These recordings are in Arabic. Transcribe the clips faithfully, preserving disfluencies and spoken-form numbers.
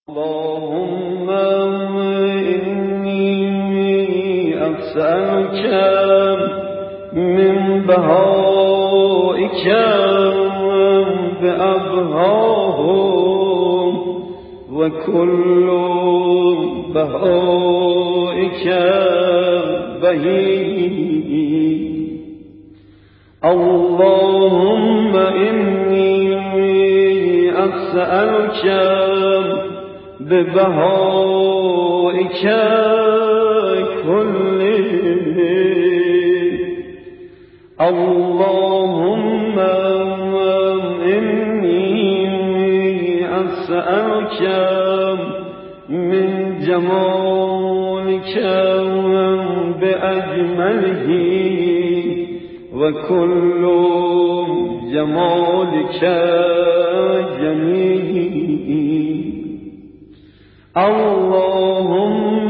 اللهم إني أسألك من بهائك بأبهاهم وكل بهائك بهي. اللهم إني أسألك ببهائك كله. اللهم إني أسألك من جمالك بأجمله وكل جمالك جميل. اللهم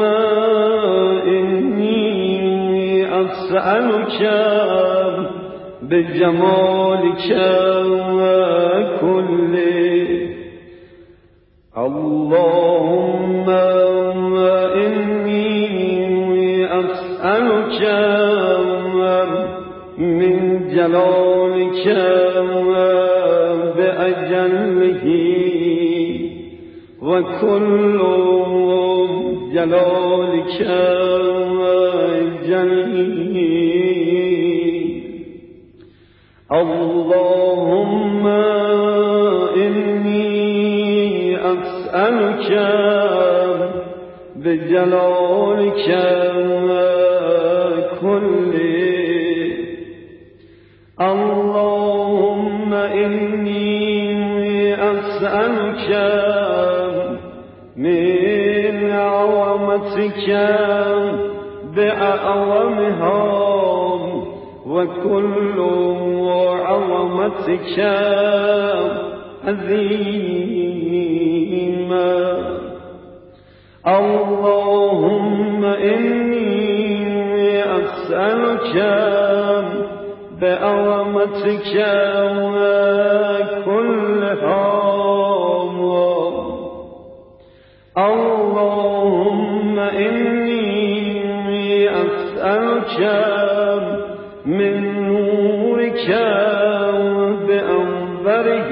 إني أسألك بجمالك كله. اللهم إني أسألك من جلالك بأجله وكل جلالك جليل. اللهم إني أسألك بجلالك كله. اللهم إني أسألك من عظمتك بأعظمها وكل عظمتك عظيمة. اللهم إني أسألك بعظمتك كلها. اللهم إني أسألك من نورك بأنبره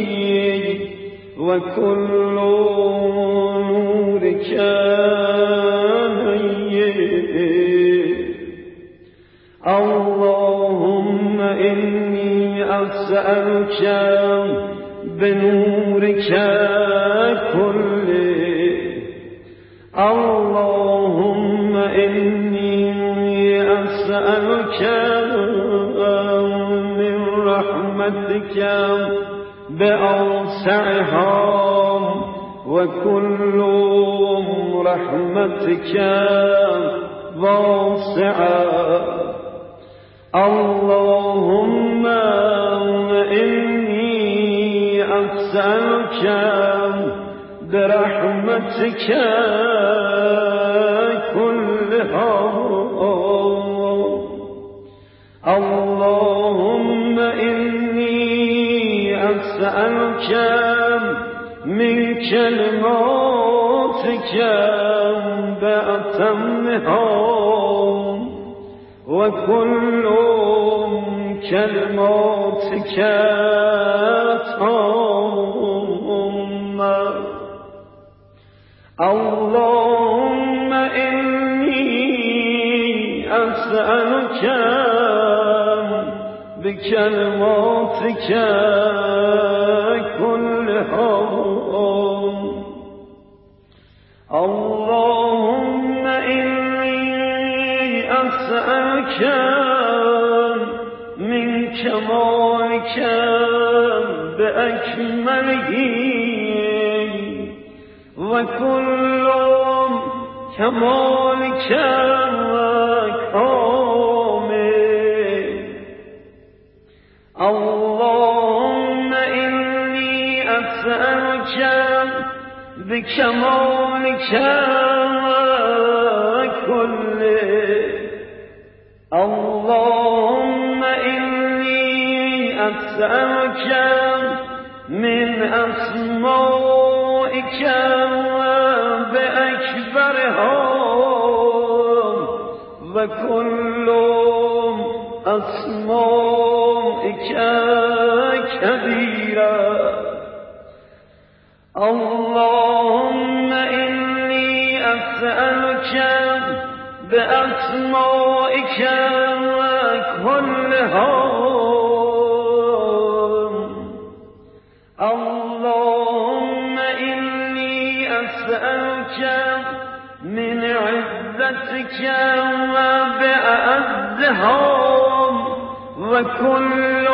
وكل نورك نير. اللهم إني أسألك بنورك كله. اللهم إني أسألك من رحمتك بأوسعها وكل رحمتك واسعة. اللهم إني أسألك برحمتك كلها. اللهم إني أسألك من كلماتك بأتمها وكل كلماتك تامة. اللهم إني أسألك بكلماتك كلها. اللهم إني أسألك من كمالك بأكمله وكل كمالك كامل. اللهم إني أسألك بكمالك كله. اللهم إني أسألك من أسمائك وكل أسمائك كبيرا اللهم إني أسألك بأسمائك كلها اللهم إني أسألك من عزتك وبأعزها وكل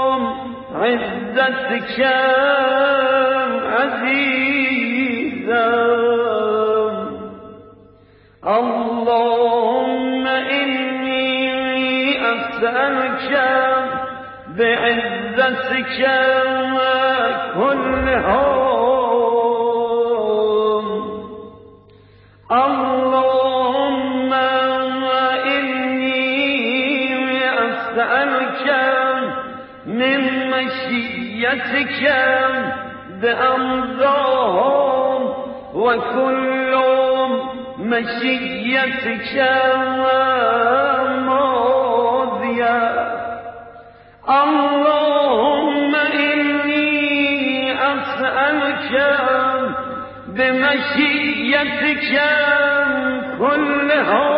عزتك عزيزا اللهم إني أسألك بعزتك كلها اللهم إني أسألك من مشيتك بأمرهم وكل مشيتك ماضية اللهم إني أسألك بمشيتك كلها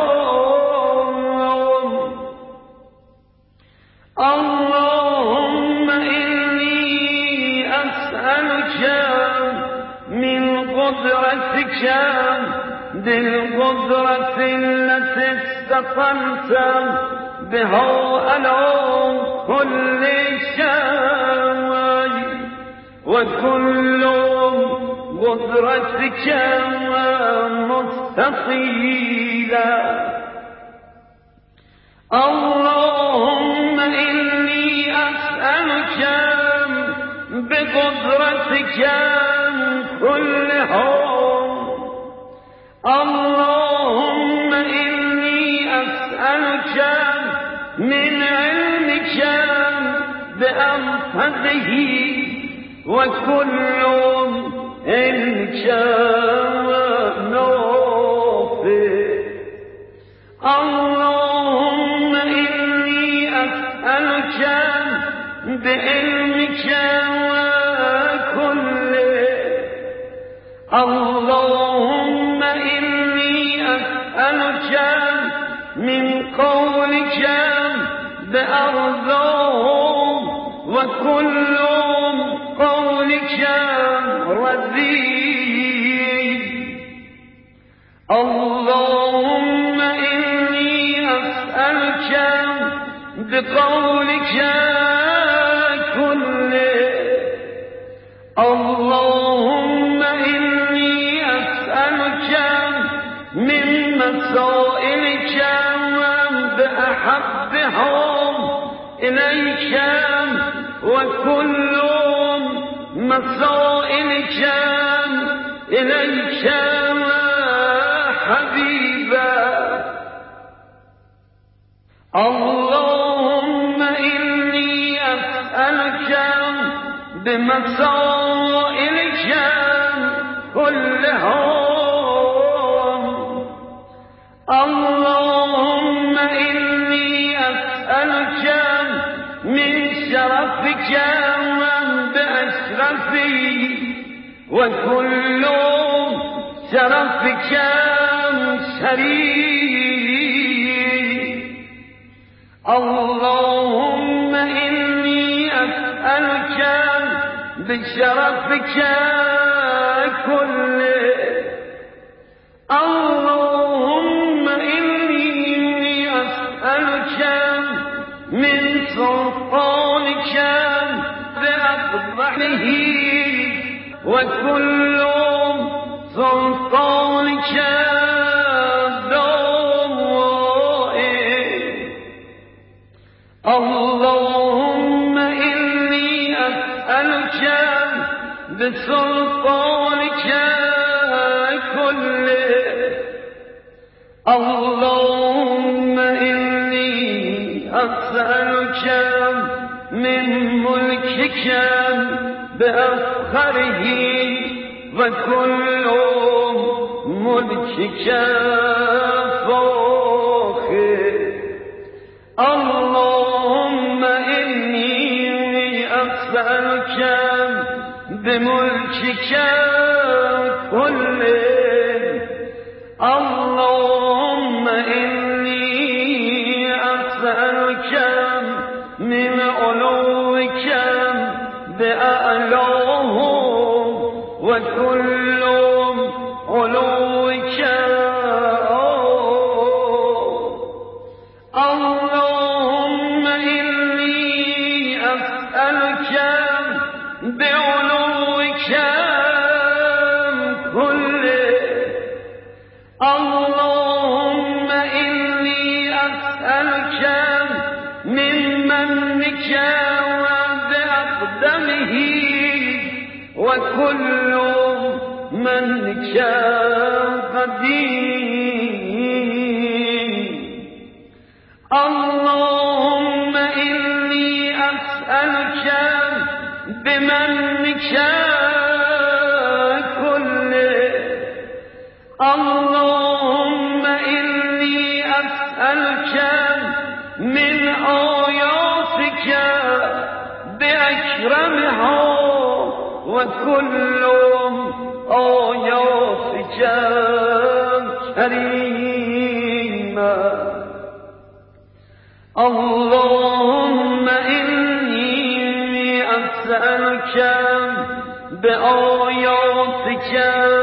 اللهم إني أسألك من قدرتك بالقدرة التي استقمت بها على كل شيء وكل قدرتك مستطيلة اللهم إني أسألك بقدرتك كلها اللهم إني أسألك من علمك بأنفذه وكل علمك نافع اللهم إني أسألك بعلمك كله اللهم إني أسألك من قولك بأرضهم وكل قولك رذيذ اللهم إني أسألك بقولك كله اللهم إني أسألك من مسائلك بأحبهم إليك وكل مسائلك إليك حبيبا اللهم إني أسألك بمسائلك كلها اللهم إني أسألك من شرفك بأشرفي وكل شرفك شريف اللهم إني أسألك بشرفك كله اللهم إني أسألك من سلطانك بأقبحه وكل سلطانك ضائع اللهم إني أسألك بسلطانك كله اللهم إني أسألك من ملكك بأفخره وكل ملكك فاخر بملكك كله. اللهم إني أسألك من علوك بأعلاه وكل علوك اللهم إني أسألك بعلوك كله. اللهم إني أسألك من منك وبأقدمه وكل منك قديم. اللهم إني أسألك بمنك كله. اللهم إني أسألك من آياتك بأكرمها وكل آياتك كريمة. اللهم إني أسألك بآياتك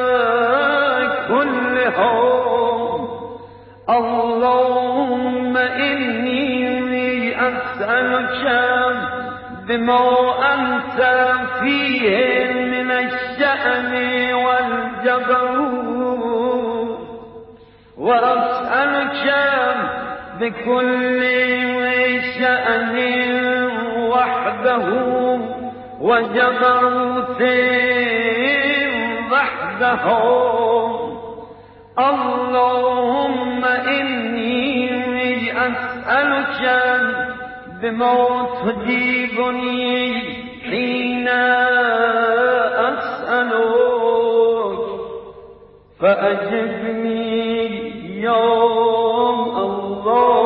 كلها. اللهم إني أسألك بما أنت فيه من الشأن والجبروت، وأسألك بكل شأن وحده وجبروت وحده. اللهم إني أسألك بما تجيبني حين أسألك فأجبني يا الله.